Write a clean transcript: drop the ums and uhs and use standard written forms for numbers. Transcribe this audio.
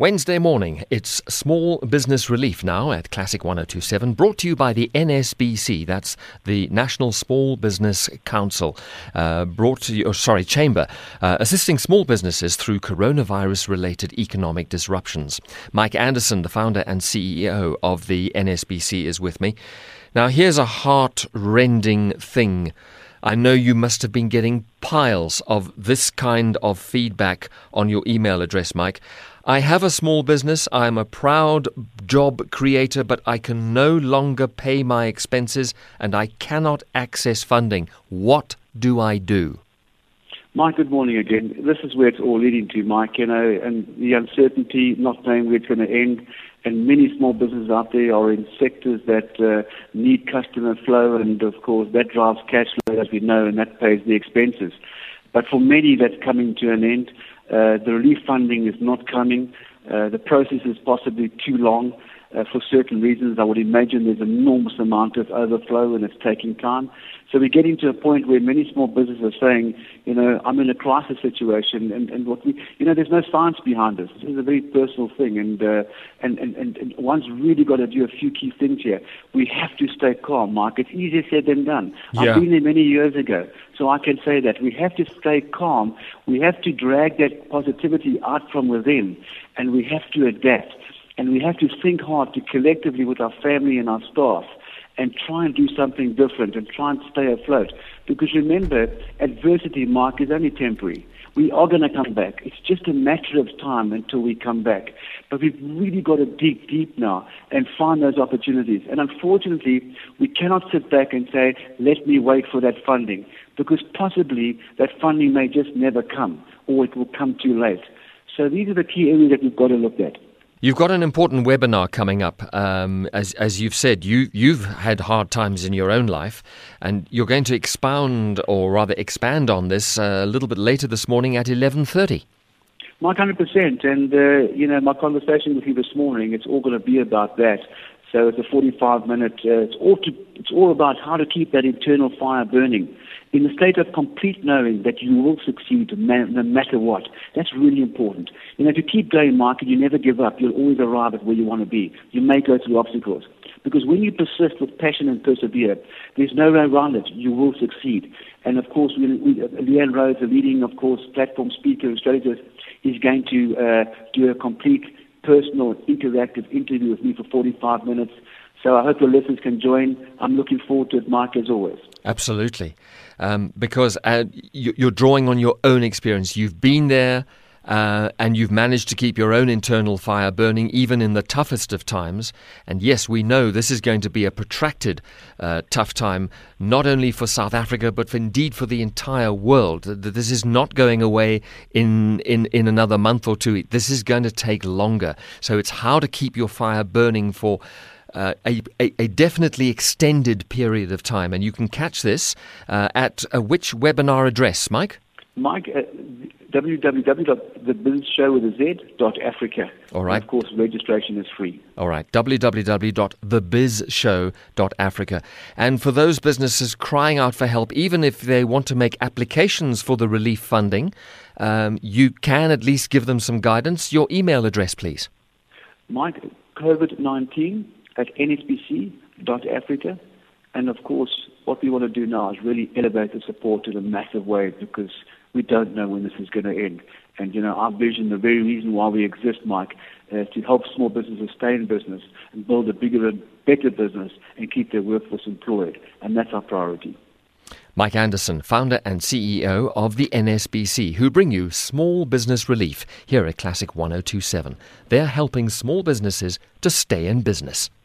Wednesday morning, it's Small Business Relief now at Classic 1027, brought to you by the NSBC, that's the National Small Business Council, Chamber, assisting small businesses through coronavirus-related economic disruptions. Mike Anderson, the founder and CEO of the NSBC, is with me. Now, here's a heart-rending thing. I know you must have been getting piles of this kind of feedback on your email address, Mike. I have a small business. I am a proud job creator, but I can no longer pay my expenses and I cannot access funding. What do I do? Mike, good morning again. This is where it's all leading to, Mike, and the uncertainty, not knowing where it's going to end. And many small businesses out there are in sectors that need customer flow, and of course that drives cash flow, as we know, and that pays the expenses. But for many, that's coming to an end. The relief funding is not coming. The process is possibly too long for certain reasons. I would imagine there's an enormous amount of overflow and it's taking time. So we're getting to a point where many small businesses are saying, I'm in a crisis situation, and there's no science behind this. This is a very personal thing, and one's really got to do a few key things here. We have to stay calm, Mike. It's easier said than done. Yeah. I've been there many years ago, so I can say that. We have to stay calm. We have to drag that positivity out from within, and we have to adapt. And we have to think hard to collectively with our family and our staff and try and do something different and try and stay afloat. Because remember, adversity, Mark, is only temporary. We are going to come back. It's just a matter of time until we come back. But we've really got to dig deep now and find those opportunities. And unfortunately, we cannot sit back and say, let me wait for that funding, because possibly that funding may just never come, or it will come too late. So these are the key areas that we've got to look at. You've got an important webinar coming up. As you've said, you've had hard times in your own life, and you're going to expand on this a little bit later this morning at 11:30. Mike, 100%. And, my conversation with you this morning, it's all going to be about that. So it's a 45-minute, it's all about how to keep that internal fire burning in a state of complete knowing that you will succeed no matter what. That's really important. If you keep going, Mark, and you never give up, you'll always arrive at where you want to be. You may go through obstacles. Because when you persist with passion and persevere, there's no way around it. You will succeed. And, of course, Leanne Rhodes, the leading, of course, platform speaker and strategist, is going to do a complete personal, interactive interview with me for 45 minutes. So I hope the listeners can join. I'm looking forward to it, Mike, as always. Absolutely. Because you're drawing on your own experience. You've been there and you've managed to keep your own internal fire burning even in the toughest of times. And yes, we know this is going to be a protracted tough time, not only for South Africa, but indeed for the entire world. This is not going away in another month or two. This is going to take longer. So it's how to keep your fire burning for a definitely extended period of time. And you can catch this at which webinar address, Mike? Mike, www.thebizshow.africa. All right. And of course, registration is free. All right, www.thebizshow.africa. And for those businesses crying out for help, even if they want to make applications for the relief funding, you can at least give them some guidance. Your email address, please. Mike, COVID-19 at nsbc.africa. And of course, what we want to do now is really elevate the support in a massive way, because we don't know when this is going to end. And, our vision, the very reason why we exist, Mike, is to help small businesses stay in business and build a bigger and better business and keep their workforce employed. And that's our priority. Mike Anderson, founder and CEO of the NSBC, who bring you Small Business Relief here at Classic 1027. They're helping small businesses to stay in business.